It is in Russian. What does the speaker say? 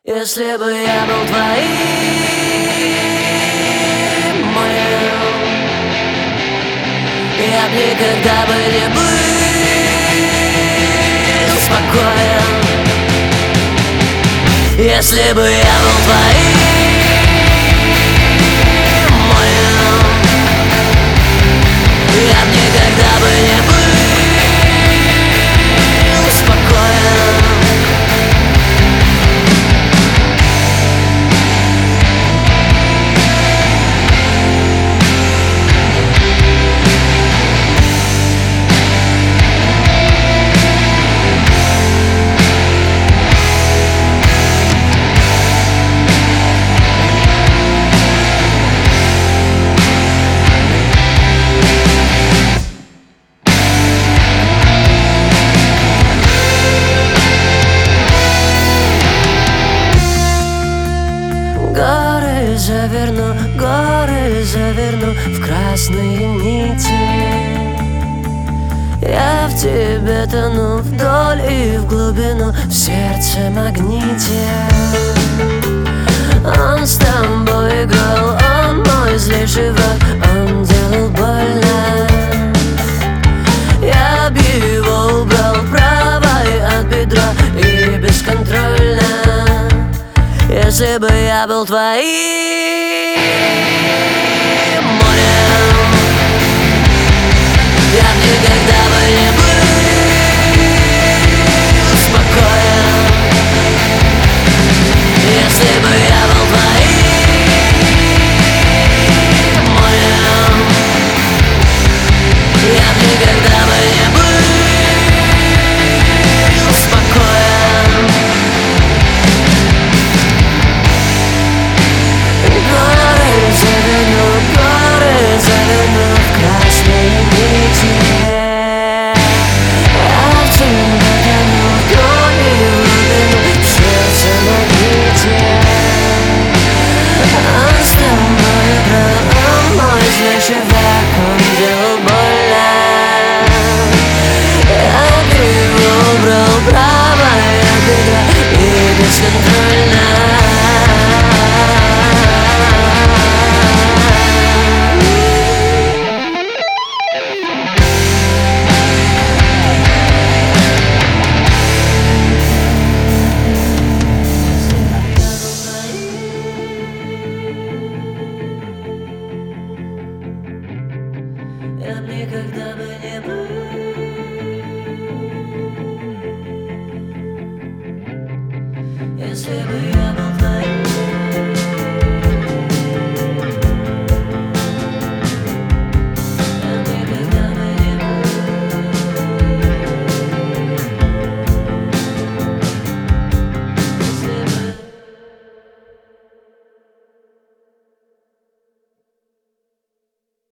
Если бы я был твоим, моим, я б никогда бы не был спокоен. Если бы я был твоим, моим, я б никогда бы не был спокоен. Горы заверну в красные нити. Я в тебе тону вдоль и в глубину, в сердце магните. Он с тобой играл, он мой злейший враг, он делал больно. Я б его убрал правой от бедра и бесконтрольно. Если бы я был твоим, моим, я б никогда бы не был спокоен. Если бы я был твоим, моим, я б никогда бы не был спокоен. Горы заверну в красные нити. Я в тебе тону вдоль и в глубину, в сердце магните. Он с тобой играл, он мой злейший враг, он делал больно. Я б его убрал правой от бедра и бесконтрольно. Я б никогда бы не был, если бы я был твоим.